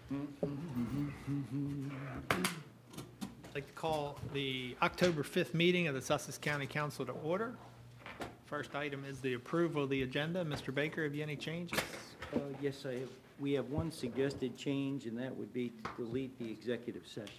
I'd like to call the October 5th meeting of the Sussex County Council to order. First item is the approval of the agenda. Mr. Baker, have you any changes? Yes, I have. We have one suggested change, and that would be to delete the executive session.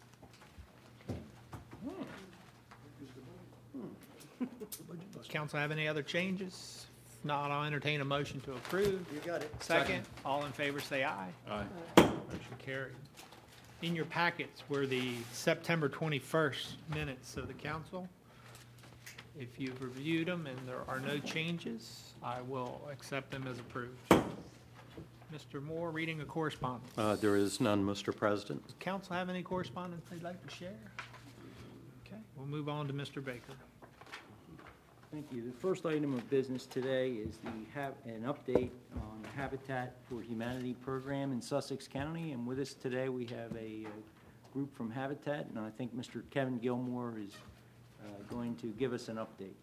Council have any other changes? If not, I'll entertain a motion to approve. You got it. Second. All in favor, say aye. Aye. Motion carried. In your packets were the September 21st minutes of the council. If you've reviewed them and there are no changes, I will accept them as approved. Mr. Moore, reading of correspondence. There is none, Mr. President. Does council have any correspondence they'd like to share? Okay, we'll move on to Mr. Baker. Thank you. The first item of business today is an update on the Habitat for Humanity program in Sussex County. And with us today, we have a group from Habitat, and I think Mr. Kevin Gilmore is going to give us an update.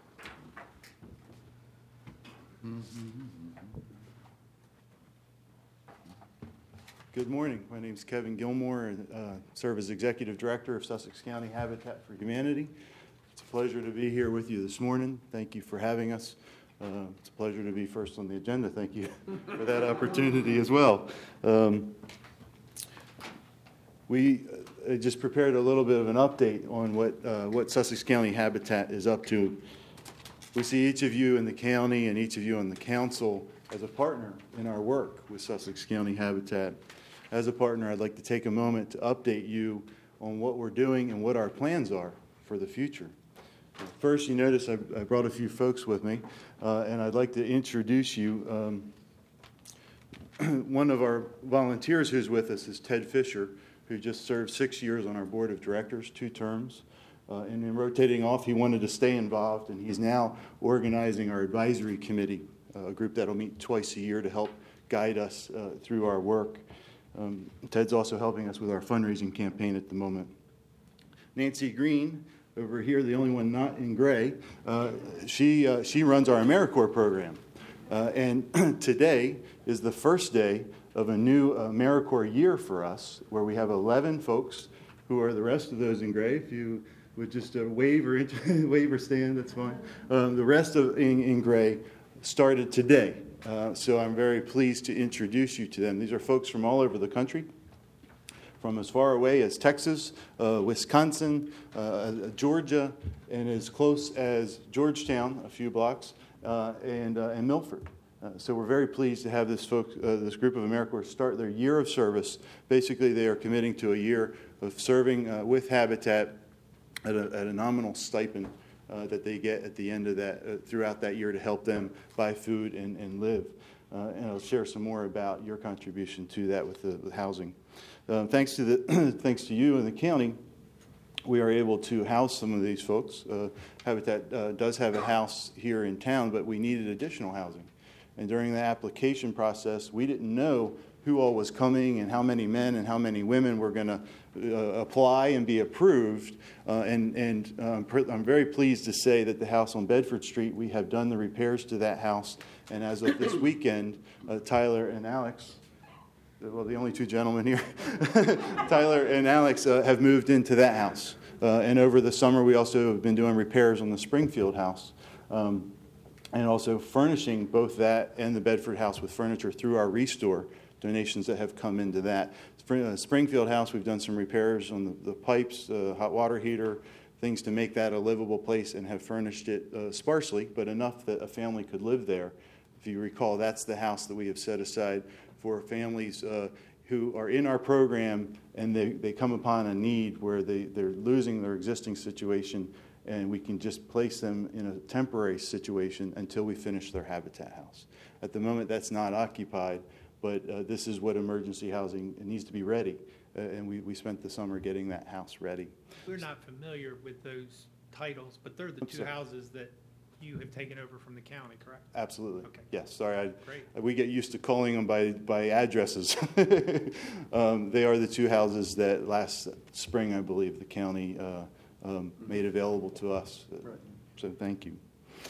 Good morning. My name is Kevin Gilmore, and serve as Executive Director of Sussex County Habitat for Humanity. It's a pleasure to be here with you this morning. Thank you for having us. It's a pleasure to be first on the agenda. Thank you for that opportunity as well. We just prepared a little bit of an update on what Sussex County Habitat is up to. We see each of you in the county and each of you on the council as a partner in our work with Sussex County Habitat. As a partner, I'd like to take a moment to update you on what we're doing and what our plans are for the future. First, you notice I brought a few folks with me, and I'd like to introduce you. One of our volunteers who's with us is Ted Fisher, who just served 6 years on our board of directors, 2 terms. And in rotating off, he wanted to stay involved, and he's now organizing our advisory committee, a group that'll meet twice a year to help guide us through our work. Ted's also helping us with our fundraising campaign at the moment. Nancy Green, over here, the only one not in gray, she runs our AmeriCorps program. And today is the first day of a new AmeriCorps year for us, where we have 11 folks who are the rest of those in gray. If you would just wave or stand, that's fine. The rest of in gray started today. So I'm very pleased to introduce you to them. These are folks from all over the country, from as far away as Texas, Wisconsin, Georgia, and as close as Georgetown, a few blocks, and Milford. So we're very pleased to have this group of AmeriCorps start their year of service. Basically, they are committing to a year of serving with Habitat at a nominal stipend that they get at the end of that, throughout that year, to help them buy food and live. And I'll share some more about your contribution to that with the housing. Thanks to you and the county, we are able to house some of these folks. Habitat does have a house here in town, but we needed additional housing. And during the application process, we didn't know who all was coming and how many men and how many women were going to apply and be approved. I'm very pleased to say that the house on Bedford Street, we have done the repairs to that house. And as of this weekend, Tyler and Alex, well, the only 2 gentlemen here, Tyler and Alex have moved into that house. And over the summer, we also have been doing repairs on the Springfield house. And also furnishing both that and the Bedford house with furniture through our Restore donations that have come into that. Springfield house, we've done some repairs on the pipes, hot water heater, things to make that a livable place, and have furnished it sparsely, but enough that a family could live there. If you recall, that's the house that we have set aside for families who are in our program, and they come upon a need where they're losing their existing situation, and we can just place them in a temporary situation until we finish their Habitat house. At the moment, that's not occupied, but this is what emergency housing needs to be ready, and we spent the summer getting that house ready. We're not familiar with those titles, but they're the 2 houses that you have taken over from the county, correct? Absolutely. Okay. Yes, sorry. Great. We get used to calling them by addresses. They are the 2 houses that last spring, I believe, the county made available to us. Right. So thank you.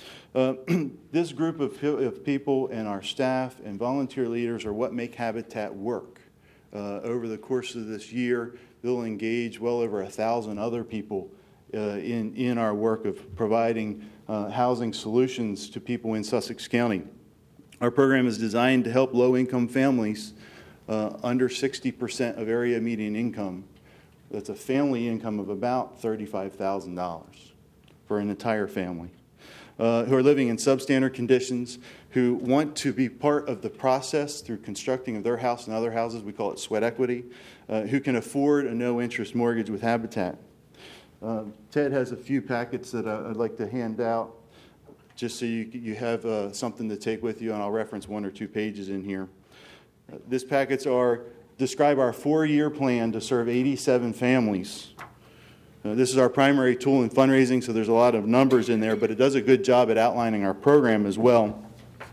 This group of people and our staff and volunteer leaders are what make Habitat work. Over the course of this year, they'll engage well over 1,000 other people in our work of providing housing solutions to people in Sussex County. Our program is designed to help low-income families under 60% of area median income. That's a family income of about $35,000 for an entire family, who are living in substandard conditions, who want to be part of the process through constructing of their house and other houses. We call it sweat equity, who can afford a no-interest mortgage with Habitat. Ted has a few packets that I'd like to hand out, just so you have something to take with you, and I'll reference 1 or 2 pages in here. These packets describe our 4-year plan to serve 87 families. This is our primary tool in fundraising, so there's a lot of numbers in there, but it does a good job at outlining our program as well.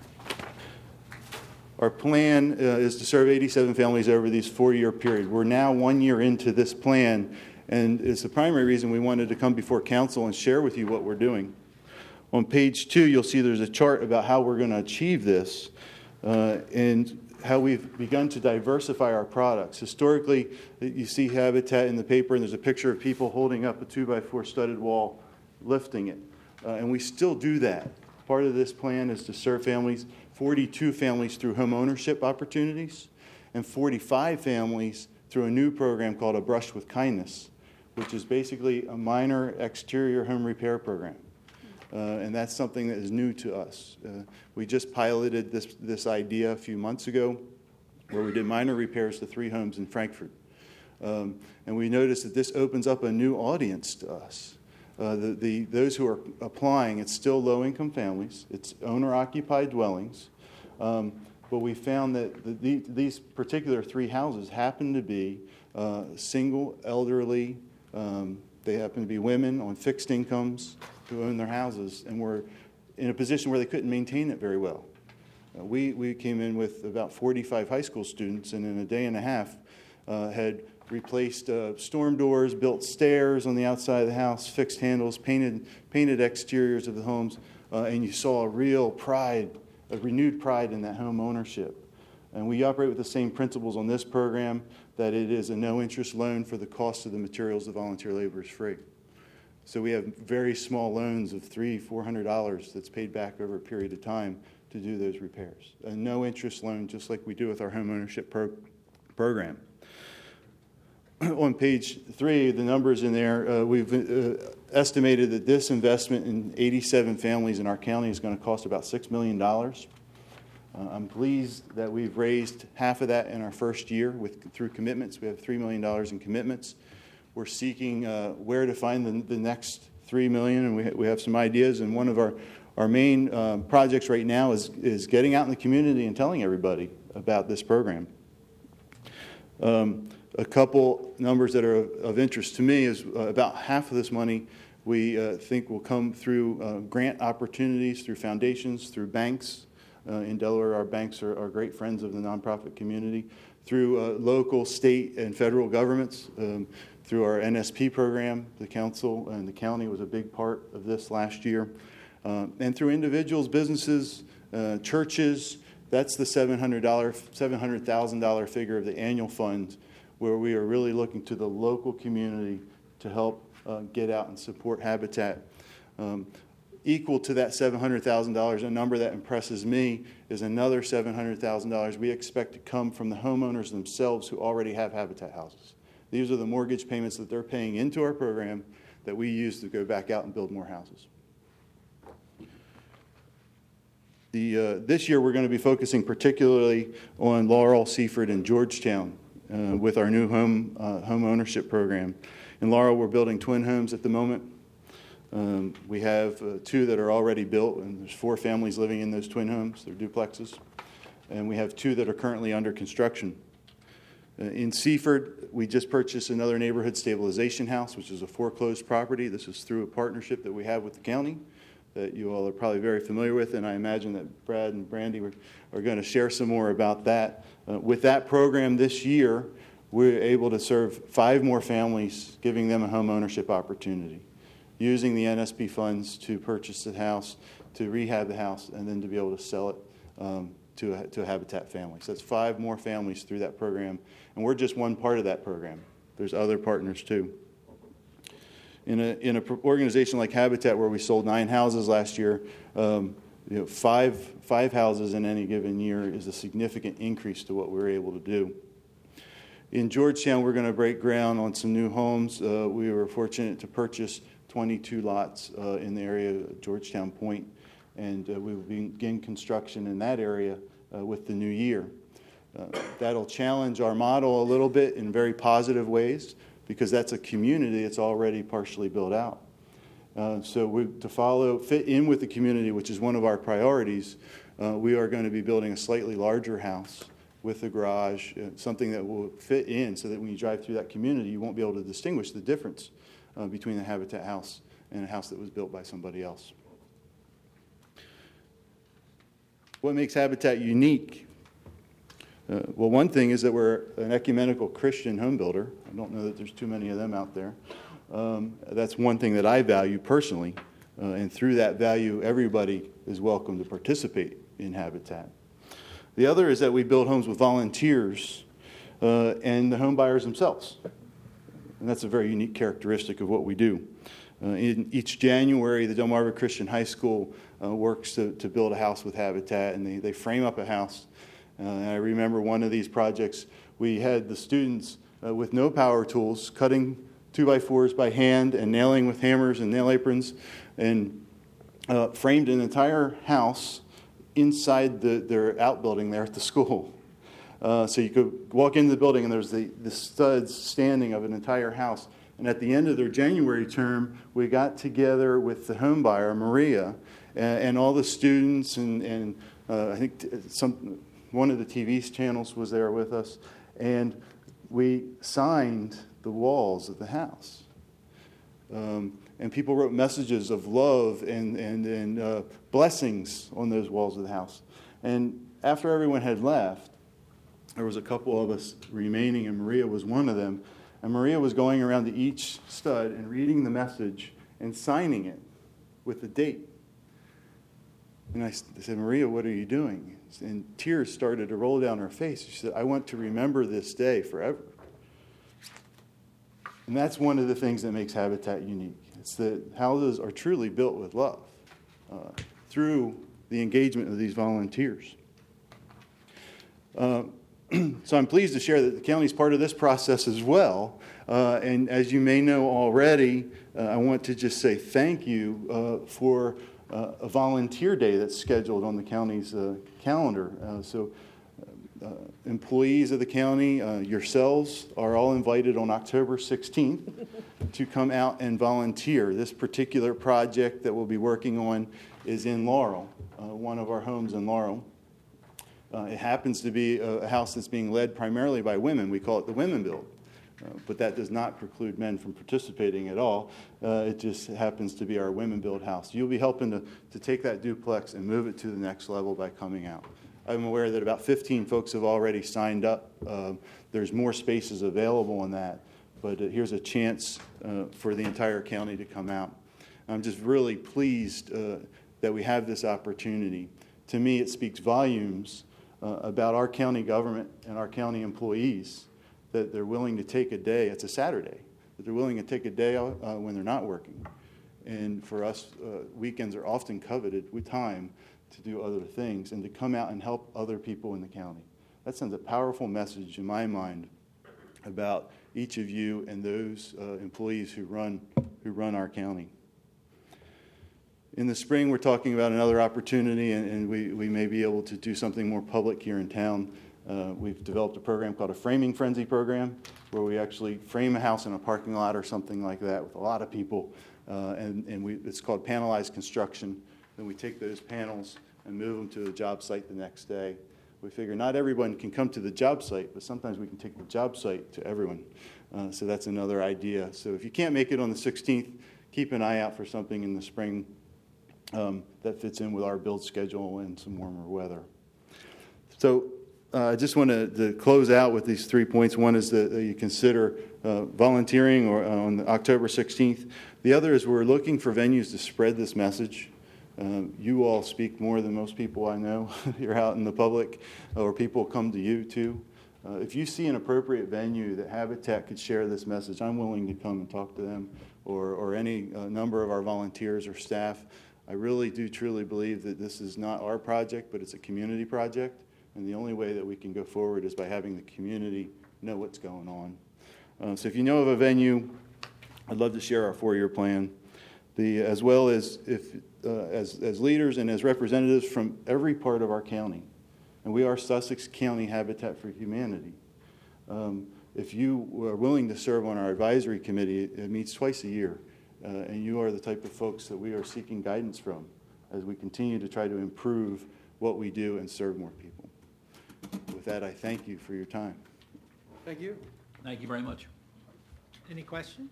Our plan is to serve 87 families over this 4-year period. We're now 1 year into this plan, and it's the primary reason we wanted to come before council and share with you what we're doing. On page 2, you'll see there's a chart about how we're going to achieve this and how we've begun to diversify our products. Historically, you see Habitat in the paper, and there's a picture of people holding up a 2x4 studded wall, lifting it. And we still do that. Part of this plan is to serve families, 42 families through home ownership opportunities, and 45 families through a new program called A Brush with Kindness, which is basically a minor exterior home repair program. And that's something that is new to us. We just piloted this idea a few months ago, where we did minor repairs to 3 homes in Frankfurt. And we noticed that this opens up a new audience to us. Those who are applying, it's still low-income families. It's owner-occupied dwellings. But we found that these particular 3 houses happen to be single, elderly. They happen to be women on fixed incomes who own their houses, and were in a position where they couldn't maintain it very well. We came in with about 45 high school students, and in a day and a half had replaced storm doors, built stairs on the outside of the house, fixed handles, painted exteriors of the homes, and you saw a real pride, a renewed pride in that home ownership. And we operate with the same principles on this program, that it is a no-interest loan for the cost of the materials. The volunteer labor is free. So we have very small loans of $300-400 that's paid back over a period of time to do those repairs. A no-interest loan, just like we do with our home ownership program. On page 3, the numbers in there, we've estimated that this investment in 87 families in our county is going to cost about $6 million. I'm pleased that we've raised half of that in our first year through commitments. We have $3 million in commitments. We're seeking where to find the next $3 million, and we have some ideas. And one of our main projects right now is getting out in the community and telling everybody about this program. A couple numbers that are of interest to me is about half of this money we think will come through grant opportunities, through foundations, through banks. In Delaware, our banks are great friends of the nonprofit community, through local, state, and federal governments, through our NSP program. The council and the county was a big part of this last year, and through individuals, businesses, churches. That's the $700,000 figure of the annual fund, where we are really looking to the local community to help get out and support Habitat. Equal to that $700,000, a number that impresses me is another $700,000 we expect to come from the homeowners themselves who already have Habitat houses. These are the mortgage payments that they're paying into our program that we use to go back out and build more houses. This year we're going to be focusing particularly on Laurel, Seaford, and Georgetown with our new home ownership program. In Laurel, we're building twin homes at the moment. We have 2 that are already built, and there's 4 families living in those twin homes. They're duplexes. And we have 2 that are currently under construction. In Seaford, we just purchased another neighborhood stabilization house, which is a foreclosed property. This is through a partnership that we have with the county that you all are probably very familiar with, and I imagine that Brad and Brandy are going to share some more about that. With that program this year, we're able to serve 5 more families, giving them a home ownership opportunity, using the NSP funds to purchase the house, to rehab the house, and then to be able to sell it to a Habitat family. So that's 5 more families through that program, and we're just one part of that program. There's other partners too. In an organization like Habitat, where we sold 9 houses last year, 5 houses in any given year is a significant increase to what we were able to do. In Georgetown, we're going to break ground on some new homes. We were fortunate to purchase 22 lots in the area of Georgetown Point, and we will begin construction in that area with the new year. That'll challenge our model a little bit in very positive ways, because that's a community that's already partially built out. So to fit in with the community, which is one of our priorities, we are going to be building a slightly larger house with a garage, something that will fit in so that when you drive through that community, you won't be able to distinguish the difference between the Habitat house and a house that was built by somebody else. What makes Habitat unique? Well, one thing is that we're an ecumenical Christian home builder. I don't know that there's too many of them out there. That's one thing that I value personally, and through that value, everybody is welcome to participate in Habitat. The other is that we build homes with volunteers and the home buyers themselves. And that's a very unique characteristic of what we do. In each January, the Delmarva Christian High School works to build a house with Habitat, and they frame up a house. And I remember one of these projects, we had the students with no power tools cutting 2x4s by hand and nailing with hammers and nail aprons, and framed an entire house inside their outbuilding there at the school. So you could walk into the building and there's the studs standing of an entire house. And at the end of their January term, we got together with the home buyer, Maria, and all the students, and I think one of the TV channels was there with us, and we signed the walls of the house. And people wrote messages of love and blessings on those walls of the house. And after everyone had left, there was a couple of us remaining, and Maria was one of them. And Maria was going around to each stud and reading the message and signing it with the date. And I said, Maria, what are you doing? And tears started to roll down her face. She said, I want to remember this day forever. And that's one of the things that makes Habitat unique. It's that houses are truly built with love through the engagement of these volunteers. So I'm pleased to share that the county is part of this process as well. And as you may know already, I want to just say thank you for a volunteer day that's scheduled on the county's calendar. So employees of the county, yourselves, are all invited on October 16th to come out and volunteer. This particular project that we'll be working on is in Laurel, one of our homes in Laurel. It happens to be a house that's being led primarily by women. We call it the Women Build. But that does not preclude men from participating at all. It just happens to be our Women Build house. You'll be helping to take that duplex and move it to the next level by coming out. I'm aware that about 15 folks have already signed up. There's more spaces available in that, but here's a chance for the entire county to come out. I'm just really pleased that we have this opportunity. To me, it speaks volumes about our county government and our county employees, that they're willing to take a day, it's a Saturday, that they're willing to take a day when they're not working. And for us, weekends are often coveted with time to do other things and to come out and help other people in the county. That sends a powerful message in my mind about each of you and those employees who run our county. In the spring, we're talking about another opportunity, and we may be able to do something more public here in town. We've developed a program called a Framing Frenzy program, where we actually frame a house in a parking lot or something like that with a lot of people, it's called panelized construction. Then we take those panels and move them to the job site the next day. We figure not everyone can come to the job site, but sometimes we can take the job site to everyone. So that's another idea. So if you can't make it on the 16th, keep an eye out for something in the spring that fits in with our build schedule and some warmer weather. So I just want to close out with these 3 points. One is that you consider volunteering on October 16th. The other is we're looking for venues to spread this message. You all speak more than most people I know. You're out in the public, or people come to you too. If you see an appropriate venue that Habitat could share this message, I'm willing to come and talk to them, or any number of our volunteers or staff. I really do truly believe that this is not our project, but it's a community project, and the only way that we can go forward is by having the community know what's going on. So if you know of a venue, I'd love to share our 4-year plan. As well as as leaders and as representatives from every part of our county. And we are Sussex County Habitat for Humanity. If you are willing to serve on our advisory committee, it meets twice a year. And you are the type of folks that we are seeking guidance from as we continue to try to improve what we do and serve more people. With that, I thank you for your time. Thank you. Thank you very much. Any questions?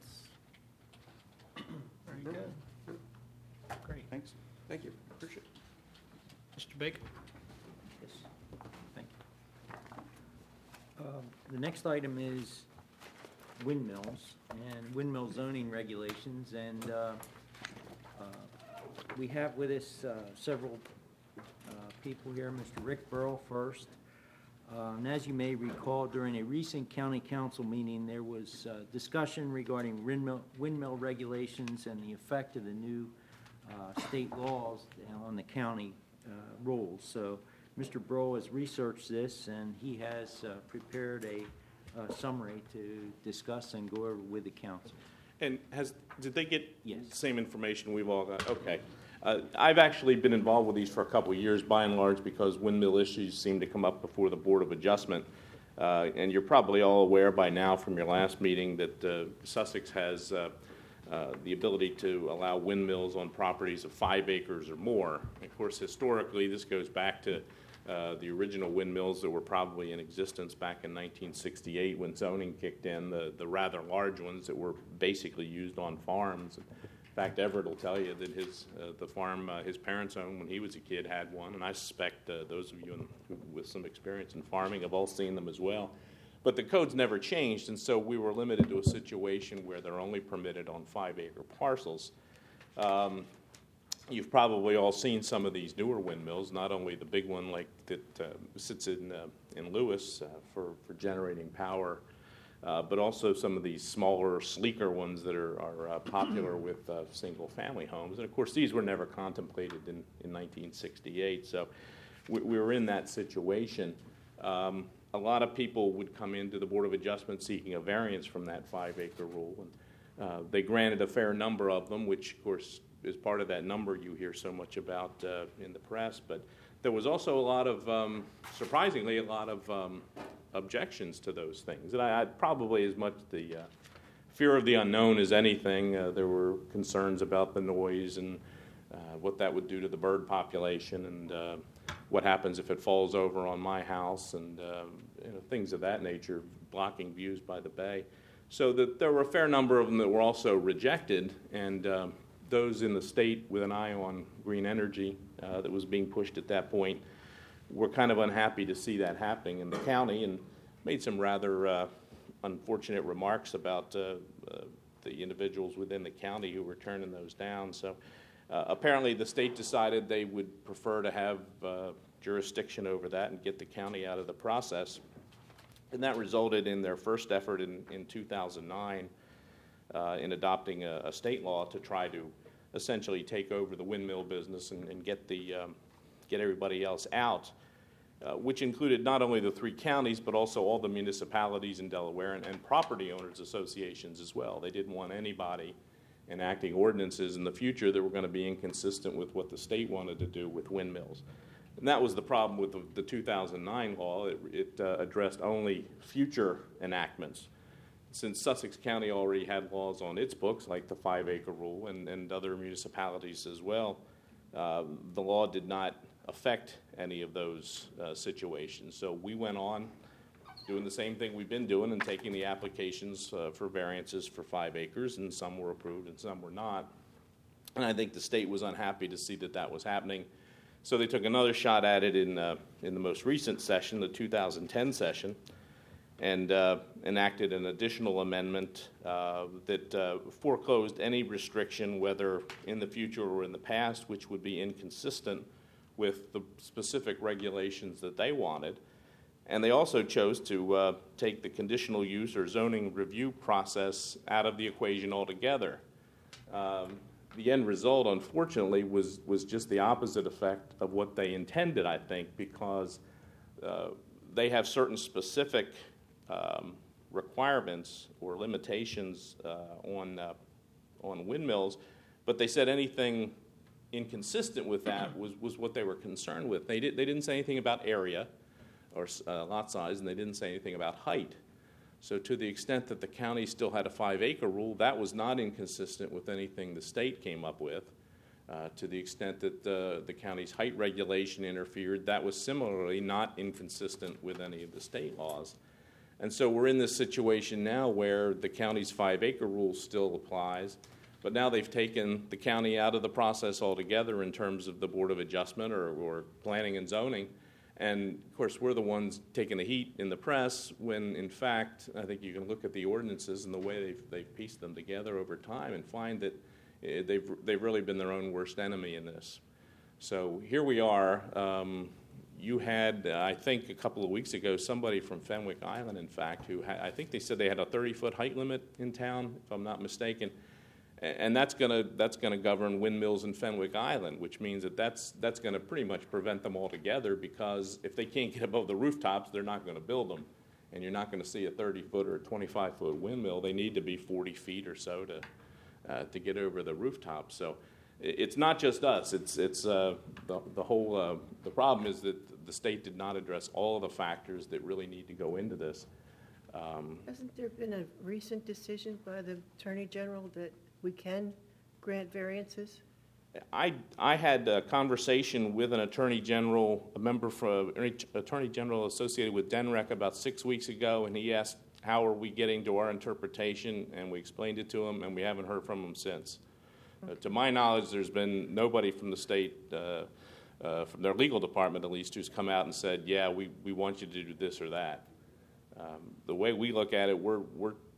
Very good. Great. Thanks. Thank you. Appreciate it. Mr. Baker? Yes, thank you. The next item is windmills and windmill zoning regulations, and we have with us several people here. Mr. Rick Burrell first. And as you may recall, during a recent county council meeting, there was discussion regarding windmill regulations and the effect of the new state laws on the county rules. So Mr. Burrell has researched this, and he has prepared a summary to discuss and go over with the council. And did they get Yes. the same information we've all got? Okay. I've actually been involved with these for a couple of years, by and large, because windmill issues seem to come up before the Board of Adjustment. And you're probably all aware by now from your last meeting that Sussex has the ability to allow windmills on properties of 5 acres or more. Of course, historically, this goes back to the original windmills that were probably in existence back in 1968 when zoning kicked in, the rather large ones that were basically used on farms. In fact, Everett will tell you that the farm his parents owned when he was a kid had one, and I suspect those of you with some experience in farming have all seen them as well. But the codes never changed, and so we were limited to a situation where they're only permitted on 5-acre parcels. You've probably all seen some of these newer windmills, not only the big one like that sits in Lewis for generating power, but also some of these smaller, sleeker ones that are popular with single-family homes. And, of course, these were never contemplated in 1968, so we were in that situation. A lot of people would come into the Board of Adjustment seeking a variance from that 5-acre rule, and they granted a fair number of them, which, of course, is part of that number you hear so much about in the press. But there was also a lot of, surprisingly, a lot of objections to those things. And I probably as much the fear of the unknown as anything. There were concerns about the noise and what that would do to the bird population, and what happens if it falls over on my house, and things of that nature, blocking views by the bay. So there were a fair number of them that were also rejected, and those in the state with an eye on green energy that was being pushed at that point were kind of unhappy to see that happening in the county, and made some rather unfortunate remarks about the individuals within the county who were turning those down. So apparently the state decided they would prefer to have jurisdiction over that and get the county out of the process. And that resulted in their first effort in 2009 in adopting a state law to try to essentially take over the windmill business and get everybody else out, which included not only the 3 counties, but also all the municipalities in Delaware and property owners associations as well. They didn't want anybody enacting ordinances in the future that were going to be inconsistent with what the state wanted to do with windmills. And that was the problem with the 2009 law. It addressed only future enactments. Since Sussex County already had laws on its books, like the 5-acre rule and other municipalities as well, the law did not affect any of those situations. So we went on doing the same thing we've been doing and taking the applications for variances for 5 acres, and some were approved and some were not. And I think the state was unhappy to see that was happening. So they took another shot at it in the most recent session, the 2010 session, and enacted an additional amendment that foreclosed any restriction, whether in the future or in the past, which would be inconsistent with the specific regulations that they wanted. And they also chose to take the conditional use or zoning review process out of the equation altogether. The end result, unfortunately, was just the opposite effect of what they intended, I think, because they have certain specific requirements or limitations on windmills, but they said anything inconsistent with that was what they were concerned with. They didn't say anything about area or lot size, and they didn't say anything about height. So to the extent that the county still had a 5-acre rule, that was not inconsistent with anything the state came up with. To the extent that the county's height regulation interfered, that was similarly not inconsistent with any of the state laws. And so we're in this situation now where the county's 5-acre rule still applies, but now they've taken the county out of the process altogether in terms of the Board of Adjustment or planning and zoning. And, of course, we're the ones taking the heat in the press when, in fact, I think you can look at the ordinances and the way they've pieced them together over time and find that they've really been their own worst enemy in this. So here we are. You had, I think, a couple of weeks ago, somebody from Fenwick Island, in fact, who I think they said they had a 30-foot height limit in town, if I'm not mistaken. And that's going to govern windmills in Fenwick Island, which means that's going to pretty much prevent them altogether, because if they can't get above the rooftops, they're not going to build them. And you're not going to see a 30-foot or a 25-foot windmill. They need to be 40 feet or so to get over the rooftop. So it's not just us. It's the whole. The problem is that the state did not address all of the factors that really need to go into this. Hasn't there been a recent decision by the Attorney General that we can grant variances? I had a conversation with an attorney general, a member from attorney general associated with DENREC about 6 weeks ago, and he asked how are we getting to our interpretation, and we explained it to him, and we haven't heard from him since. To my knowledge, there's been nobody from the state, from their legal department at least, who's come out and said, yeah, we want you to do this or that. The way we look at it, we're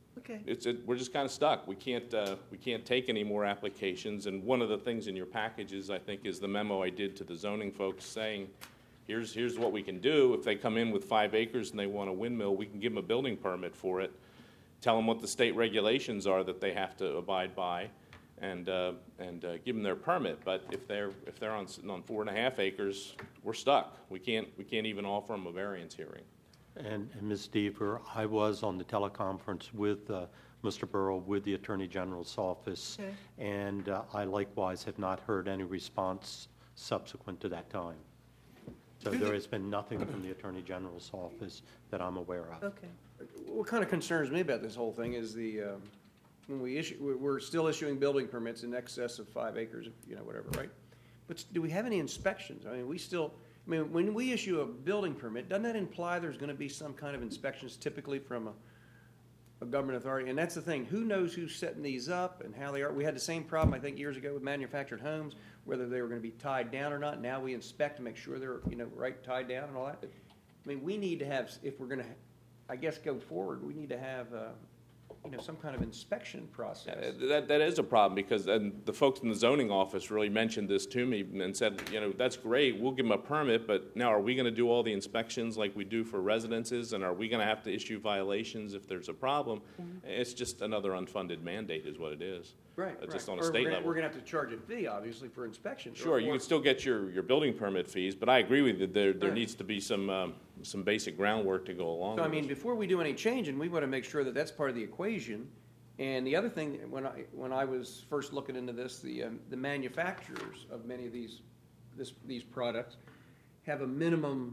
just kind of stuck. We can't take any more applications. And one of the things in your packages, I think, is the memo I did to the zoning folks saying, here's what we can do. If they come in with 5 acres and they want a windmill, we can give them a building permit for it. Tell them what the state regulations are that they have to abide by, and give them their permit. But if they're on 4.5 acres, we're stuck. We can't even offer them a variance hearing. And Ms. Deaver, I was on the teleconference with Mr. Burrow with the Attorney General's office, Okay. and I likewise have not heard any response subsequent to that time. So there has been nothing from the Attorney General's office that I'm aware of. Okay. What kind of concerns me about this whole thing is when we're still issuing building permits in excess of 5 acres, whatever, right? But do we have any inspections? I mean, when we issue a building permit, doesn't that imply there's going to be some kind of inspections typically from a government authority? And that's the thing. Who knows who's setting these up and how they are? We had the same problem, I think, years ago with manufactured homes, whether they were going to be tied down or not. Now we inspect to make sure they're, right, tied down and all that. I mean, we need to have, if we're going to, I guess, go forward, we need to have, some kind of inspection process. That is a problem, because the folks in the zoning office really mentioned this to me and said, that's great, we'll give them a permit, but now are we going to do all the inspections like we do for residences, and are we going to have to issue violations if there's a problem? Mm-hmm. It's just another unfunded mandate is what it is. Right. Just on a state level. We're going to have to charge a fee, obviously, for inspections. Sure, you can still get your building permit fees, but I agree with you, there needs to be some basic groundwork to go along with So, I mean, before we do any changing, we want to make sure that that's part of the equation. And the other thing, when I was first looking into this, the manufacturers of many of these products have a minimum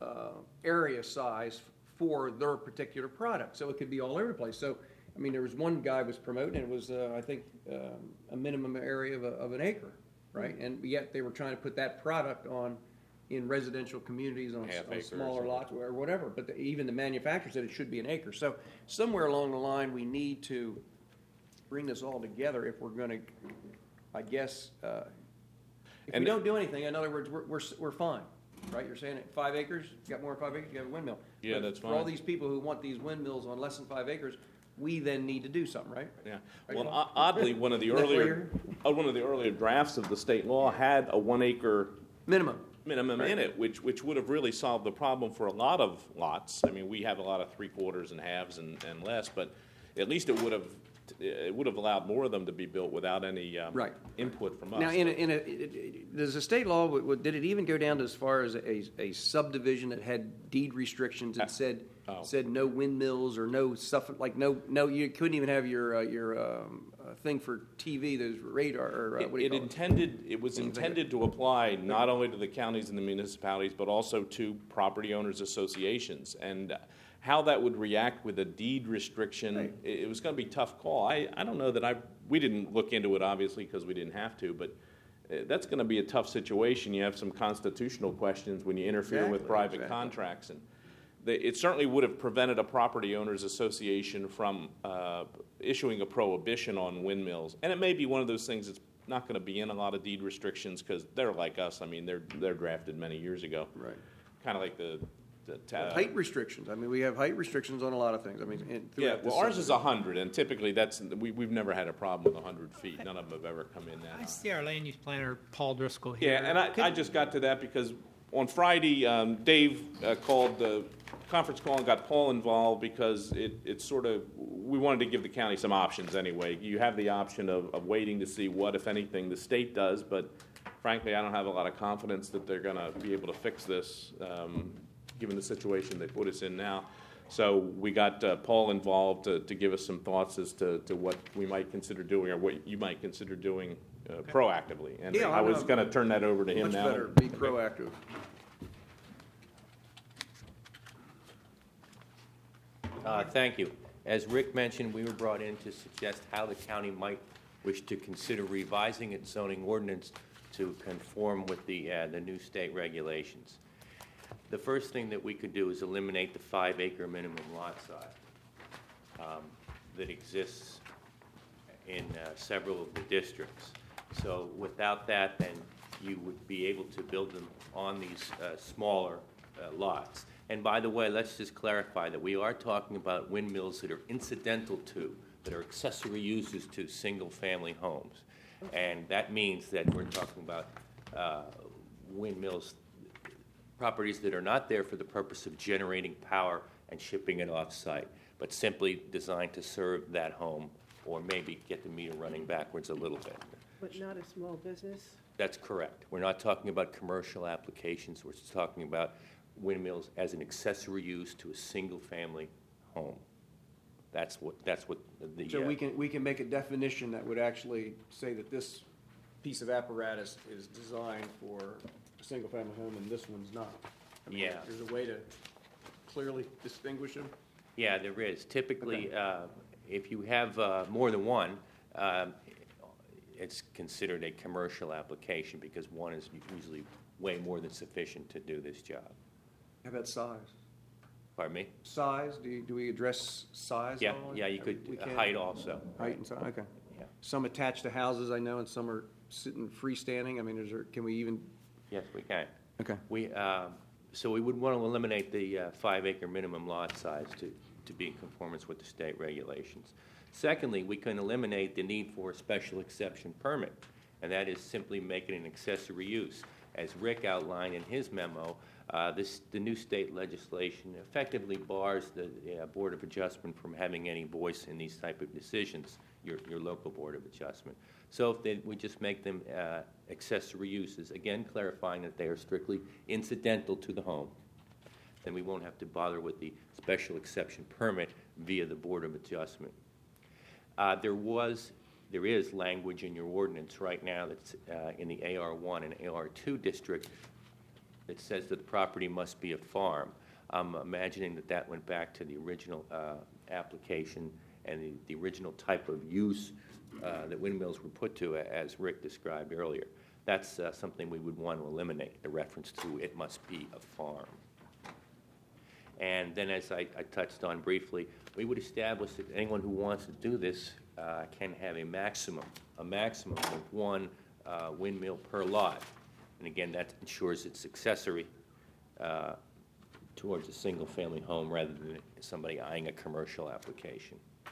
area size for their particular product. So it could be all over the place. So, I mean, there was one guy was promoting, and it was, I think, a minimum area of an acre, right? And yet they were trying to put that product in residential communities on smaller lots or whatever. But even the manufacturer said it should be an acre. So somewhere along the line, we need to bring this all together if we're going to, I guess, if we don't do anything, in other words, we're fine. right? You're saying at 5 acres, you got more than 5 acres, you have a windmill. Yeah, But that's For all fine. these people who want these windmills on less than 5 acres, we then need to do something, right? Yeah. Right, Well, Paul? oddly, one of the Isn't that earlier drafts of the state law had a 1 acre Minimum. minimum in Right. it, which would have really solved the problem for a lot of lots. I mean, we have a lot of 3/4 and halves and less, but at least it would have allowed more of them to be built without any Right. input from us. Now, does the state law, did it even go down to as far as a subdivision that had deed restrictions and said no windmills or no stuff, like no, you couldn't even have your thing for TV, those radar, or what do you call it? It was Things like intended to apply not only to the counties and the municipalities, but also to property owners associations. And how that would react with a deed restriction, Right. it was going to be a tough call. I don't know that we didn't look into it, obviously, because we didn't have to, but that's going to be a tough situation. You have some constitutional questions when you interfere with Exactly, private exactly. contracts. And it certainly would have prevented a property owners association from issuing a prohibition on windmills. And it may be one of those things that's not going to be in a lot of deed restrictions because they're like us. I mean, they're drafted many years ago. Right. Kind of like the Height restrictions. I mean, we have height restrictions on a lot of things. I mean, Yeah, throughout well, this ours is subdivision. 100, and typically we've never had a problem with 100 feet. None of them have ever come in that I high. see our land use planner, Paul Driscoll here. Yeah, and I just got to that because on Friday, Dave called the conference call and got Paul involved because it's sort of, we wanted to give the county some options anyway. You have the option of waiting to see what, if anything, the state does, but frankly, I don't have a lot of confidence that they're going to be able to fix this, given the situation they put us in now. So we got Paul involved to give us some thoughts as to what we might consider doing or what you might consider doing proactively. And Yeah, I was I'm going to turn that over to him Much now. better, be proactive. Thank you. As Rick mentioned, we were brought in to suggest how the county might wish to consider revising its zoning ordinance to conform with the new state regulations. The first thing that we could do is eliminate the 5-acre minimum lot size that exists in several of the districts. So without that, then you would be able to build them on these smaller lots. And by the way, let's just clarify that we are talking about windmills that are incidental to, that are accessory uses to single-family homes. And that means that we're talking about windmills, properties that are not there for the purpose of generating power and shipping it off-site, but simply designed to serve that home or maybe get the meter running backwards a little bit. But not a small business? That's correct. We're not talking about commercial applications. We're just talking about windmills as an accessory use to a single-family home. That's what the. So we can make a definition that would actually say that this piece of apparatus is designed for a single-family home and this one's not. I mean, Yeah. There's a way to clearly distinguish them? Yeah, there is. Typically, if you have more than one, it's considered a commercial application because one is usually way more than sufficient to do this job. How about size? Pardon me? Size, do we address size? Yeah, at all? yeah, you We could, can? height also. Height and size, okay. Yeah. Some attached to houses, I know, and some are sitting freestanding. I mean, can we even? Yes, we can. Okay. So we would want to eliminate the 5-acre minimum lot size to be in conformance with the state regulations. Secondly, we can eliminate the need for a special exception permit, and that is simply making an accessory use. As Rick outlined in his memo, the new state legislation effectively bars the Board of Adjustment from having any voice in these type of decisions, your local Board of Adjustment. So if we just make them accessory uses, again clarifying that they are strictly incidental to the home, then we won't have to bother with the special exception permit via the Board of Adjustment. There is language in your ordinance right now that's in the AR1 and AR2 district that says that the property must be a farm. I'm imagining that went back to the original application and the original type of use that windmills were put to, as Rick described earlier. That's something we would want to eliminate, the reference to it must be a farm. And then, as I touched on briefly, we would establish that anyone who wants to do this can have a maximum of one windmill per lot. And again, that ensures it's accessory towards a single-family home rather than somebody eyeing a commercial application.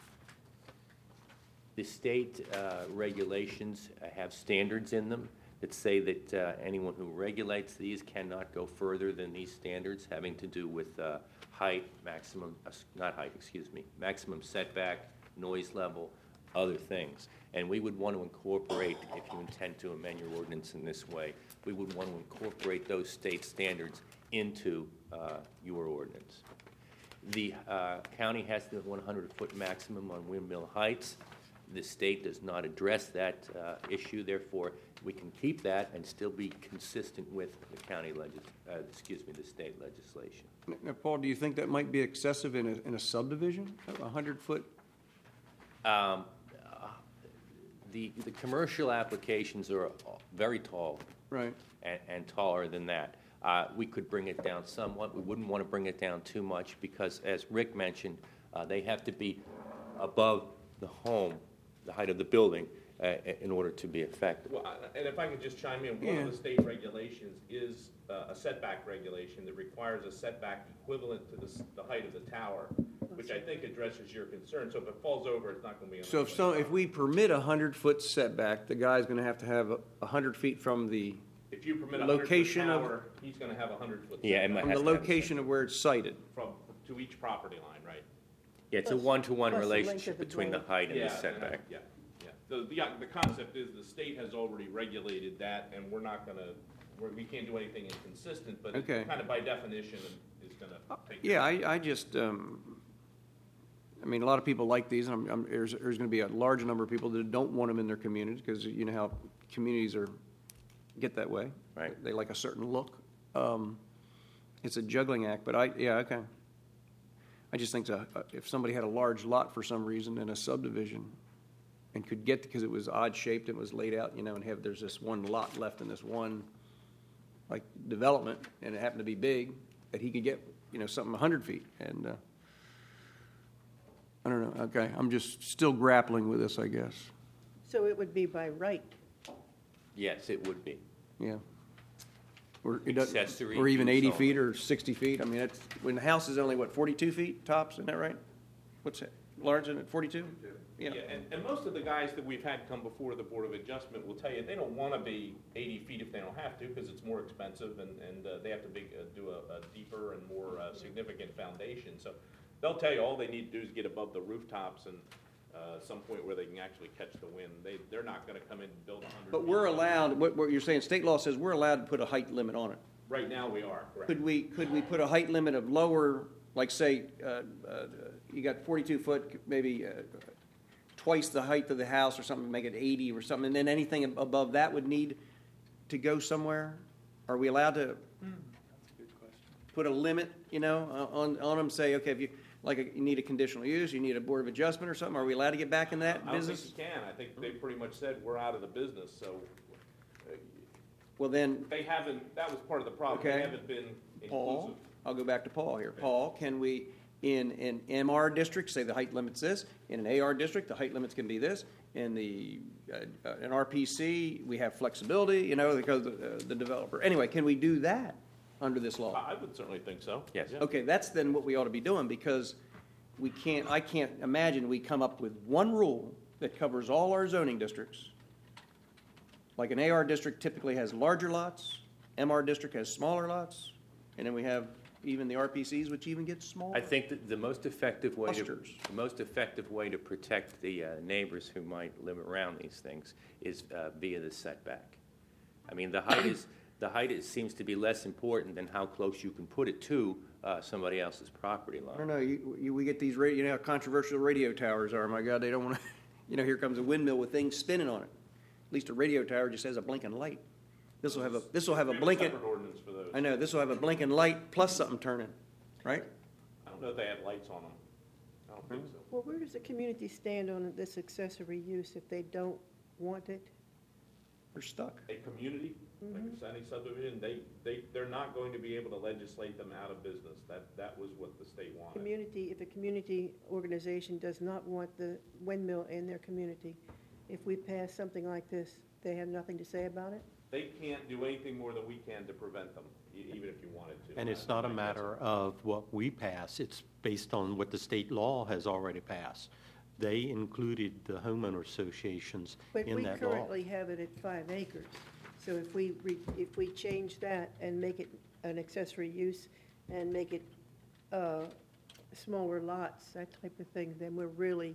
The state regulations have standards in them that say that anyone who regulates these cannot go further than these standards having to do with height, maximum setback, noise level, other things. And we would want to incorporate, if you intend to amend your ordinance in this way, we would want to incorporate those state standards into your ordinance. The county has the 100-foot maximum on windmill heights. The state does not address that issue, therefore we can keep that and still be consistent with the the state legislation. Now, Paul, do you think that might be excessive in a subdivision, a 100-foot? The commercial applications are very tall, Right. and taller than that. We could bring it down somewhat. We wouldn't want to bring it down too much because, as Rick mentioned, they have to be above the home, the height of the building, in order to be effective. Well, and if I could just chime in, one of the state regulations is a setback regulation that requires a setback equivalent to the height of the tower, which I think addresses your concern. So if it falls over, it's not going to be. So if we permit a 100-foot setback, the guy's going to have 100 feet from the If you permit a location 100-foot of- tower, he's going to have a 100-foot Yeah, it setback from the location of where it's sited. to each property line, right? Yeah, it's a Plus- one-to-one plus the length relationship of the between the dwelling. height and the And setback. The concept is the state has already regulated that, and we're not going to, we can't do anything inconsistent, but it Okay. kind of by definition is going to take. Yeah, I just, I mean, a lot of people like these, and there's going to be a large number of people that don't want them in their communities, because you know how communities get that way. Right. They like a certain look. It's a juggling act, but okay. I just think if somebody had a large lot for some reason in a subdivision and could get, because it was odd shaped and was laid out, you know, and there's this one lot left in this one, like, development, and it happened to be big, that he could get, you know, something 100 feet, and, I don't know, okay, I'm just still grappling with this, I guess, So it would be by right. Yes, it would be. yeah. Or it doesn't- Accessory or even use 80 only. feet or 60 feet, I mean, it's, when the house is only, 42 feet tops, isn't that right? What's it, Lawrence, isn't it 42? Yeah, and most of the guys that we've had come before the Board of Adjustment will tell you they don't want to be 80 feet if they don't have to, because it's more expensive, and they have to do a deeper and more significant foundation. So they'll tell you all they need to do is get above the rooftops and some point where they can actually catch the wind. They're not going to come in and build 100. But we're allowed, what you're saying, state law says we're allowed to put a height limit on it. Right now, we are, correct. Could we put a height limit of lower, like say, you got 42 foot, maybe twice the height of the house or something, make it 80 or something, and then anything above that would need to go somewhere? Are we allowed to put a limit, you know, on them, say, okay, if you, you need a conditional use, you need a Board of Adjustment or something, are we allowed to get back in that I don't business? think you can. I think they pretty much said we're out of the business, so Well, then, they haven't, that was part of the problem. Okay. They haven't been Paul, inclusive. I'll go back to Paul here. Paul, can we, in an MR district, say the height limit's this? In an AR district, the height limits can be this. In an RPC, we have flexibility, you know, because the developer. Anyway, can we do that under this law? I would certainly think so. Yes. Yeah. Okay, that's then what we ought to be doing, because I can't imagine we come up with one rule that covers all our zoning districts. Like an AR district typically has larger lots, MR district has smaller lots, and then we have even the RPCs, which even get smaller. I think that the most effective way Clusters. to protect the neighbors who might live around these things is via the setback. I mean, the height seems to be less important than how close you can put it to somebody else's property I don't line. know, we get these, you know how controversial radio towers are, my God, they don't want to, you know, here comes a windmill with things spinning on it. At least a radio tower just has a blinking light. This will have a We have a blinking, separate ordinance for those. I know, this will have a blinking light plus something turning, right? I don't know if they have lights on them. I don't think so. Well, where does the community stand on this accessory use if they don't want it? They're stuck. A community, like a subdivision, they're not going to be able to legislate them out of business. That was what the state wanted. If a community organization does not want the windmill in their community, if we pass something like this, they have nothing to say about it? They can't do anything more than we can to prevent them. even if you wanted to. And it's not a matter of what we pass, it's based on what the state law has already passed. They included the homeowner associations But in we that law. currently have it at 5 acres. So if we change that and make it an accessory use and make it smaller lots, that type of thing, then we're really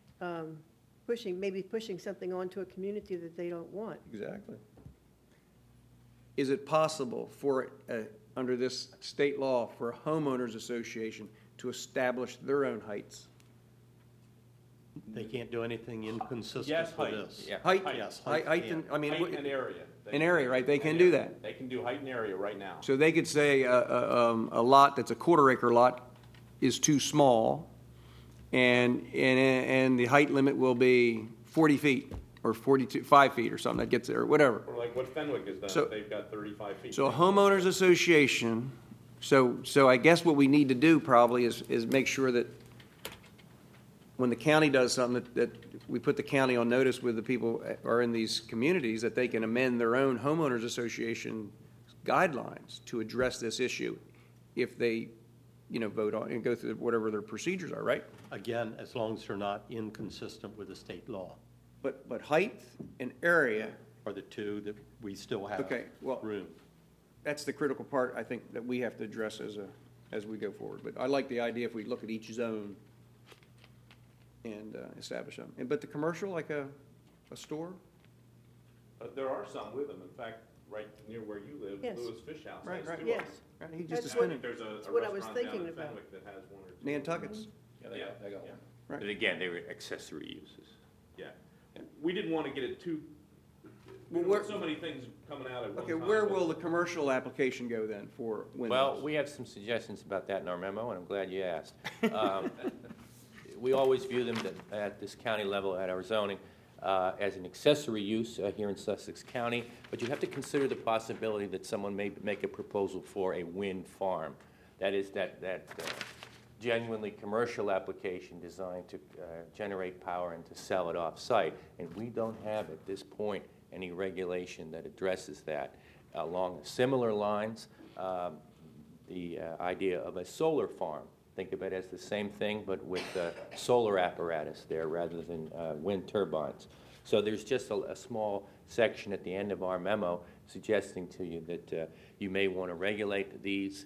pushing something onto a community that they don't want. Exactly. Is it possible for, under this state law, for a homeowners association to establish their own heights? They can't do anything inconsistent Yes, with height. this. Yeah. Height? Yes, Height, height, and, yeah. I mean. Height and area. An area, right? They can do that. They can do height and area right now. So they could say a lot that's a quarter-acre lot is too small, and the height limit will be 40 feet or 5 feet or something that gets there, or whatever. Or like what Fenwick has done, So- they've got 35 feet. So a homeowners association, so I guess what we need to do probably is make sure that when the county does something, that we put the county on notice with the people who are in these communities, that they can amend their own homeowners association guidelines to address this issue if they, vote on and go through whatever their procedures are, right? Again, as long as they're not inconsistent with the state law, But height and area, are the two that we still have Okay, well- room. that's the critical part, I think, that we have to address as we go forward. But I like the idea if we look at each zone and establish them. But the commercial, like a store? There are some with them. In fact, right near where you live, Yes. Lewis Fish House Right, has right. two of Yes. them. Right, he just That's I explained think it. there's a That's what I was restaurant down thinking in about. Fenwick that has one or two. Nantucket's? Yeah, Yeah, they got yeah. one. Right. But again, they were accessory uses. Yeah. We didn't want to get it too, Well, there where- were so many things coming out at one Okay, time. where but- will the commercial application go then for windmills? Well, we have some suggestions about that in our memo, and I'm glad you asked. We always view them at this county level, at our zoning, as an accessory use here in Sussex County, but you have to consider the possibility that someone may make a proposal for a wind farm. That is, that genuinely commercial application designed to generate power and to sell it off-site. And we don't have, at this point, any regulation that addresses that. Along similar lines, the idea of a solar farm. Think of it as the same thing, but with solar apparatus there rather than wind turbines. So there's just a small section at the end of our memo suggesting to you that you may want to regulate these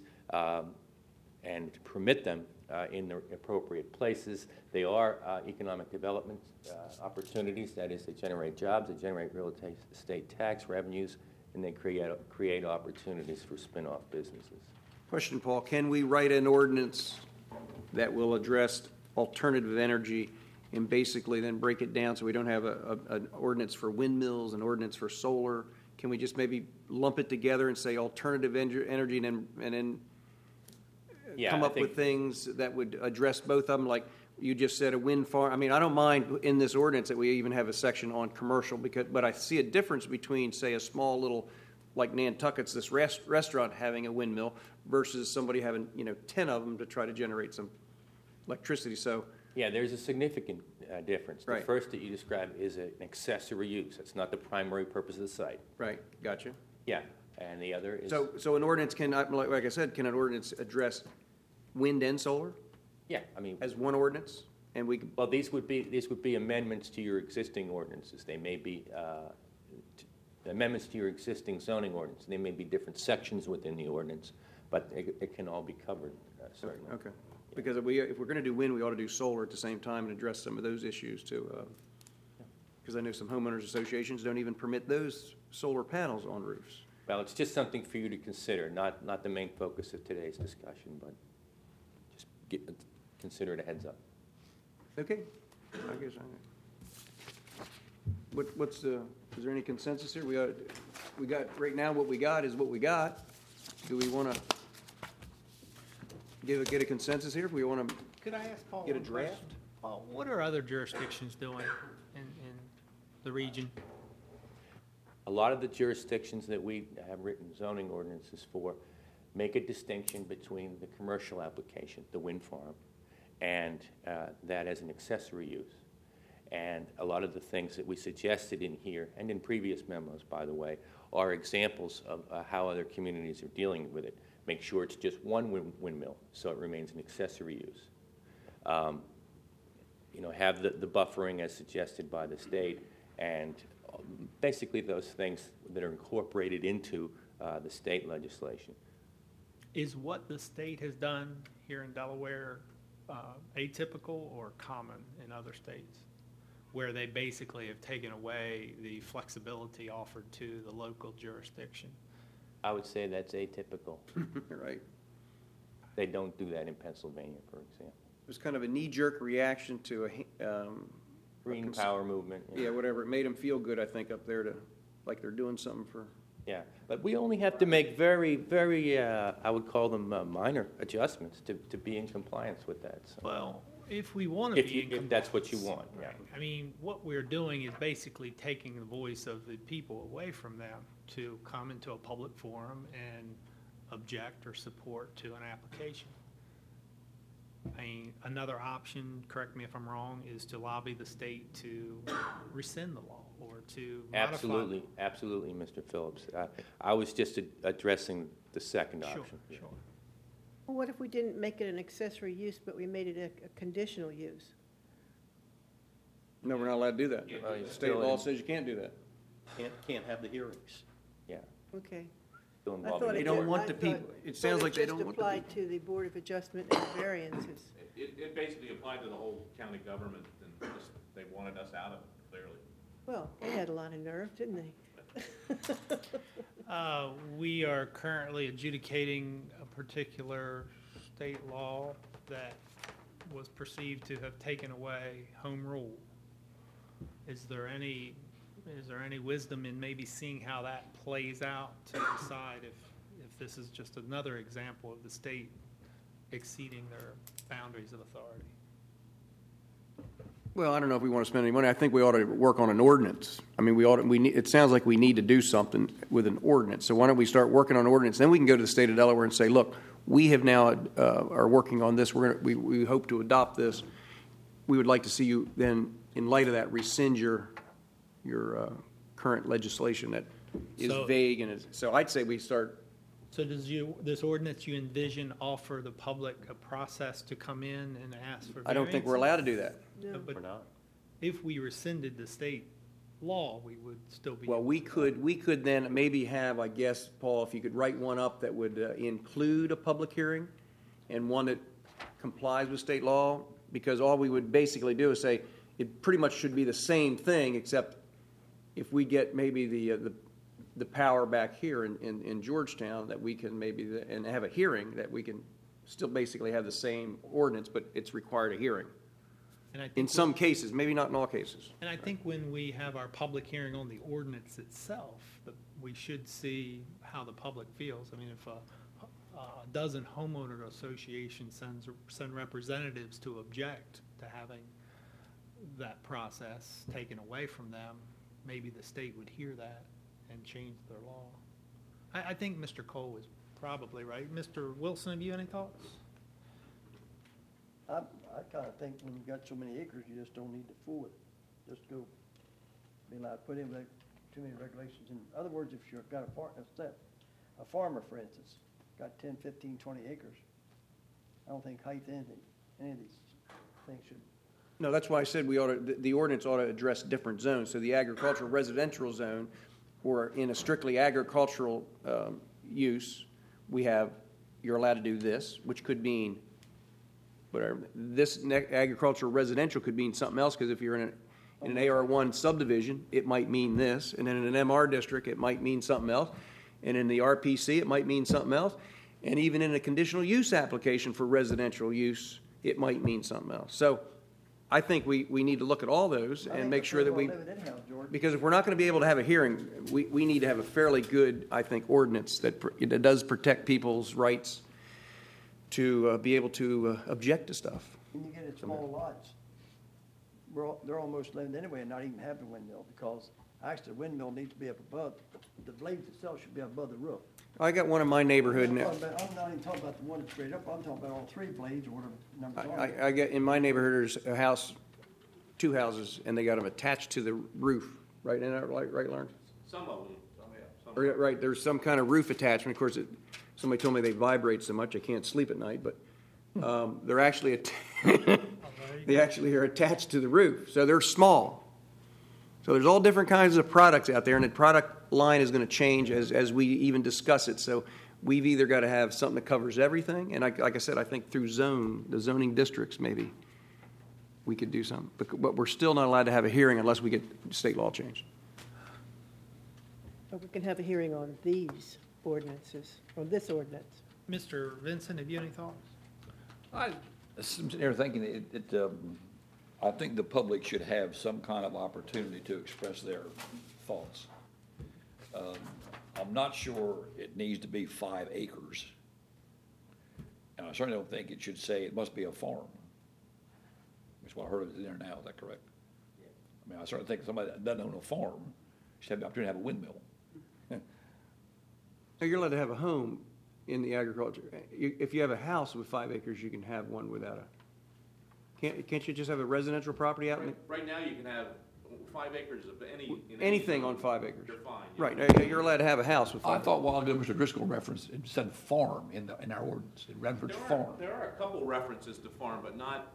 and permit them in the appropriate places. They are economic development opportunities. That is, they generate jobs, they generate real estate tax revenues, and they create opportunities for spin-off businesses. Question, Paul, can we write an ordinance that will address alternative energy and basically then break it down so we don't have an ordinance for windmills, an ordinance for solar? Can we just maybe lump it together and say alternative energy and then Yeah, come I up with think- things that would address both of them, like you just said, a wind farm? I mean, I don't mind in this ordinance that we even have a section on commercial, but I see a difference between, say, a small little, like Nantucket's, this restaurant having a windmill versus somebody having, 10 of them to try to generate some electricity. So, Yeah, there's a significant difference. The Right. first that you described is an accessory use. That's not the primary purpose of the site. right, gotcha. Yeah, and the other is... So an ordinance can, like I said, can an ordinance address wind and solar Yeah, I mean, as one ordinance? And we, well, these would be amendments to your existing ordinances. They may be amendments to your existing zoning ordinance. They may be different sections within the ordinance, but it can all be covered, certainly. okay. Because if we're going to do wind, we ought to do solar at the same time and address some of those issues too. Because I know some homeowners associations don't even permit those solar panels on roofs. Well, it's just something for you to consider, not the main focus of today's discussion, but just consider it a heads up. Okay, I guess is there any consensus here? We got, right now, what we got is what we got. Do we want to get a consensus here? If we want to Could I ask Paul get a one draft? question? Paul, what are other jurisdictions doing in the region? A lot of the jurisdictions that we have written zoning ordinances for make a distinction between the commercial application, the wind farm, and that as an accessory use. And a lot of the things that we suggested in here, and in previous memos, by the way, are examples of how other communities are dealing with it. Make sure it's just one windmill, so it remains an accessory use. Have the buffering as suggested by the state, and basically those things that are incorporated into the state legislation. Is what the state has done here in Delaware atypical or common in other states, where they basically have taken away the flexibility offered to the local jurisdiction? I would say that's atypical. Right. They don't do that in Pennsylvania, for example. It was kind of a knee-jerk reaction to Green power movement. yeah, whatever. It made them feel good, I think, up there like they're doing something for. Yeah, but we only have to make very, very, I would call them minor adjustments to be in compliance with that. So. Well, if we want to be in If that's what you want, yeah. Right. I mean, what we're doing is basically taking the voice of the people away from them to come into a public forum and object or support to an application. I mean, another option, correct me if I'm wrong, is to lobby the state to rescind the law or to modify. Absolutely, Mr. Phillips. I was just addressing the second Sure, option. sure. Well, what if we didn't make it an accessory use, but we made it a conditional use? No, we're not allowed to do that. Well, you're State still law in- says you can't do that. Can't have the hearings. Yeah, Okay. still I involving thought the They don't did- want I the thought- people. It sounds thought like they don't want the just applied to the Board of Adjustment and variances. It basically applied to the whole county government, and just, they wanted us out of it, clearly. Well, they had a lot of nerve, didn't they? We are currently adjudicating a particular state law that was perceived to have taken away home rule. Is there any wisdom in maybe seeing how that plays out to decide if this is just another example of the state exceeding their boundaries of authority? Well, I don't know if we want to spend any money. I think we ought to work on an ordinance. I mean, it sounds like we need to do something with an ordinance. So why don't we start working on an ordinance? Then we can go to the state of Delaware and say, look, we have now are working on this. We hope to adopt this. We would like to see you then, in light of that, rescind your current legislation that is So- vague and so I'd say we start. So does this ordinance you envision offer the public a process to come in and ask for variances? I don't think we're allowed to do that. No. But We're not. if we rescinded the state law, we would still be. Well, we could then maybe have, I guess, Paul, if you could write one up that would include a public hearing and one that complies with state law, because all we would basically do is say it pretty much should be the same thing, except if we get maybe the power back here in Georgetown, that we can maybe, and have a hearing, that we can still basically have the same ordinance, but it's required a hearing. And I think In some cases, maybe not in all cases. And I think when we have our public hearing on the ordinance itself, we should see how the public feels. I mean, if a dozen homeowner associations send representatives to object to having that process taken away from them, maybe the state would hear that and change their law. I think Mr. Cole was probably right. Mr. Wilson, have you any thoughts? I kind of think when you got so many acres, you just don't need to fool it. Just go, be allowed to put in too many regulations. In other words, if you've got a farmer, for instance, got 10, 15, 20 acres, I don't think height, any of these things should. No, that's why I said the ordinance ought to address different zones. So the agricultural residential zone, or in a strictly agricultural use, you're allowed to do this, which could mean whatever. This agricultural residential could mean something else, because if you're in an AR1 subdivision, it might mean this, and then in an MR district, it might mean something else, and in the RPC, it might mean something else, and even in a conditional use application for residential use, it might mean something else. So I think we need to look at all those and make sure that because if we're not going to be able to have a hearing, we need to have a fairly good, I think, ordinance that does protect people's rights to be able to object to stuff. When you get at small lots, they're almost limited anyway and not even have the windmill, because actually the windmill needs to be up above, the blades itself should be above the roof. I got one in my neighborhood now. I'm not even talking about the one straight up, I'm talking about all three blades or whatever numbers are. I get in my neighborhood, there's a house two houses, and they got them attached to the roof, right? Isn't that right, Lawrence? Some of them. Right, there's some kind of roof attachment. Of course, somebody told me they vibrate so much I can't sleep at night, but they're actually they actually are attached to the roof, so they're small. So there's all different kinds of products out there, and the product line is going to change as we even discuss it. So we've either got to have something that covers everything, and like I said, I think through the zoning districts, maybe we could do something. But we're still not allowed to have a hearing unless we get state law changed. But we can have a hearing on these ordinances, on this ordinance. Mr. Vincent, have you any thoughts? I'm sitting here thinking I think the public should have some kind of opportunity to express their thoughts. I'm not sure it needs to be 5 acres. And I certainly don't think it should say it must be a farm. That's what I heard of it there now, is that correct? I mean, I certainly think somebody that doesn't own a farm should have the opportunity to have a windmill. Now, you're allowed to have a home in the agriculture. If you have a house with 5 acres, you can have one without can't you just have a residential property out in Right now, you can have 5 acres of anything on 5 acres? You're fine. Right, you're allowed to have a house with 5 I acres. thought a while ago Mr. Driscoll referenced, it said farm in our ordinance, it referenced farm. There are a couple references to farm, but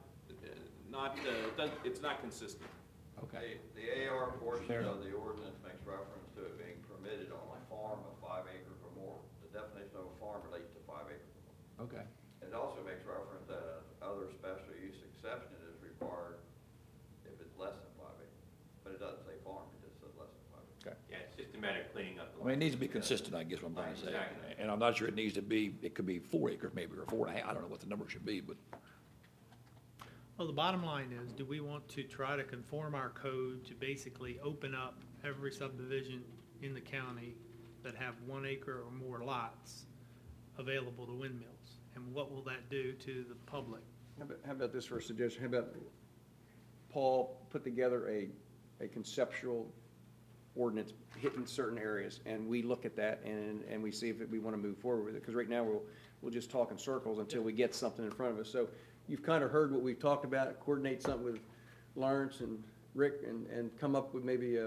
it's not consistent. Okay. The AR portion of the ordinance makes reference to it being permitted on a farm of 5 acres or more. The definition of a farm relates to 5 acres or more. Okay. It also makes reference that other special use exception is required if it's less than 5 acres. But it doesn't say farm, it just says less than 5 acres. Okay. Yeah, it's just a matter of cleaning up the. I mean, it needs to be consistent, I guess what I'm trying to say. Exactly. And I'm not sure it needs to be, it could be 4 acres maybe, or 4.5, I don't know what the number should be, but. Well, the bottom line is, do we want to try to conform our code to basically open up every subdivision in the county that have 1 acre or more lots available to windmills? And what will that do to the public? How about this for a suggestion? How about Paul put together a conceptual ordinance hitting certain areas, and we look at that and we see if we want to move forward with it? Because right now, we'll just talk in circles until we get something in front of us. So you've kind of heard what we've talked about, coordinate something with Lawrence and Rick and come up with maybe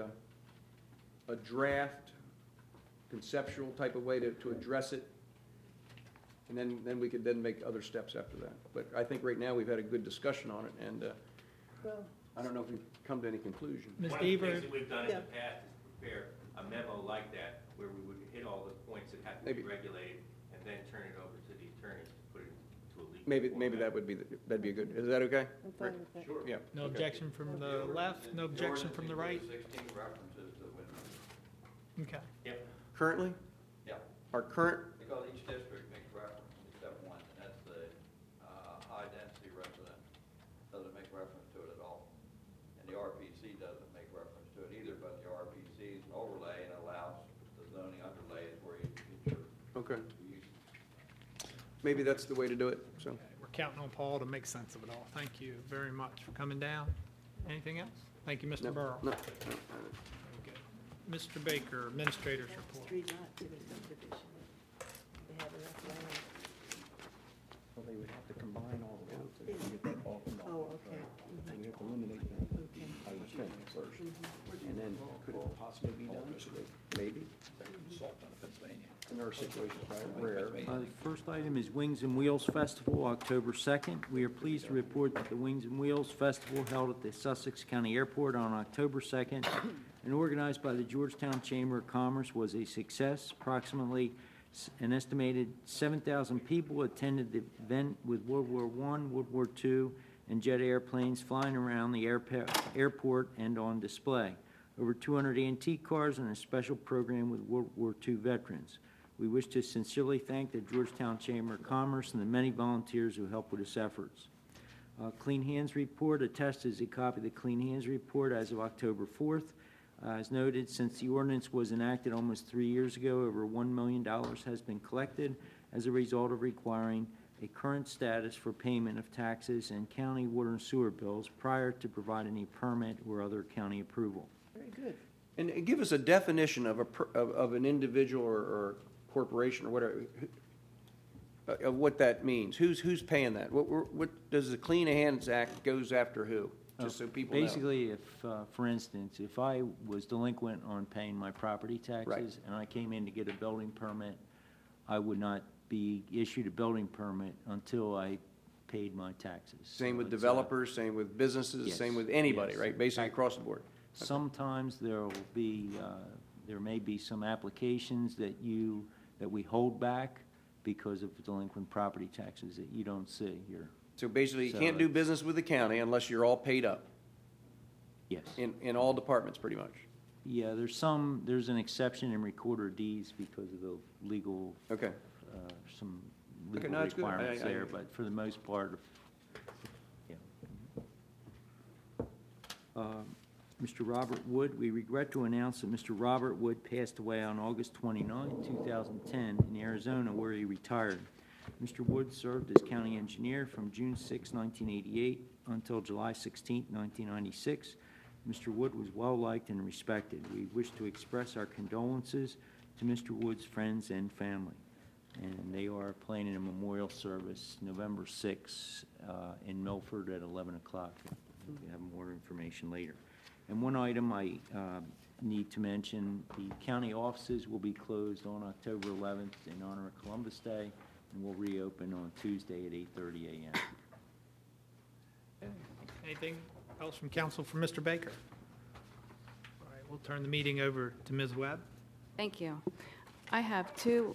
a draft conceptual type of way to address it. And then we could then make other steps after that. But I think right now we've had a good discussion on it, and Well, I don't know if we've come to any conclusion. Ms. One of the Deaver, things that we've done in Yeah. the past is prepare a memo like that, where we would hit all the points that have to be Maybe. regulated, and then turn it over to the attorneys to put it into a legal. Maybe that would be, that'd be a good, is that okay? I'm fine with that. Yeah. no objection from the left, no objection from the right? 16 references to windmills. Okay. Yep. Currently, Yeah, our current, because each district makes reference except one, and that's the high-density resident. Doesn't make reference to it at all. And the RPC doesn't make reference to it either, but the RPC is an overlay and allows the zoning underlay is where you get your okay, use. maybe that's the way to do it, so. We're counting on Paul to make sense of it all. Thank you very much for coming down. Anything else? Thank you, Mr. No, Burrow. no. Very good. Mr. Baker, Administrator's Report. Street lot to the subdivision. They have enough land. Well, they would have to combine all the roads and get that off and Oh, on. okay. So we have to eliminate that Okay. out of the thing first. And then could it possibly be done? Maybe. Salt out of Pennsylvania. And there are situations where rare. Pennsylvania. The first item is Wings and Wheels Festival, October 2nd. We are pleased to report that the Wings and Wheels Festival held at the Sussex County Airport on October 2nd and organized by the Georgetown Chamber of Commerce was a success. Approximately an estimated 7,000 people attended the event with World War I, World War II, and jet airplanes flying around the airport and on display. Over 200 antique cars and a special program with World War II veterans. We wish to sincerely thank the Georgetown Chamber of Commerce and the many volunteers who helped with this efforts. Clean Hands Report attached is a copy of the Clean Hands Report as of October 4th. As noted, since the ordinance was enacted almost 3 years ago, over $1 million has been collected as a result of requiring a current status for payment of taxes and county water and sewer bills prior to providing a permit or other county approval. Very good. And give us a definition of of an individual or corporation or whatever, of what that means. Who's paying that? What does the Clean Hands Act goes after who? just so people know. Basically, if, for instance, if I was delinquent on paying my property taxes and I came in to get a building permit, I would not be issued a building permit until I paid my taxes. Same So with it's, developers, same with businesses, yes, same with anybody, yes. right? Basically across the board. Sometimes there will be, there may be some applications that we hold back because of delinquent property taxes that you don't see here. So basically, you So can't do it's- business with the county unless you're all paid up Yes. in all departments, pretty much. Yeah, there's an exception in recorder of deeds because of the legal, Okay. some Okay, legal no, it's good. requirements I- there, but for the most part, yeah. Mr. Robert Wood, we regret to announce that Mr. Robert Wood passed away on August 29, 2010, in Arizona, where he retired. Mr. Wood served as county engineer from June 6, 1988 until July 16, 1996. Mr. Wood was well-liked and respected. We wish to express our condolences to Mr. Wood's friends and family. And they are planning a memorial service November 6 in Milford at 11 o'clock. We can have more information later. And one item I need to mention, the county offices will be closed on October 11th in honor of Columbus Day, and will reopen on Tuesday at 8:30 a.m. Anything else from council for Mr. Baker? All right, we'll turn the meeting over to Ms. Webb. Thank you. I have two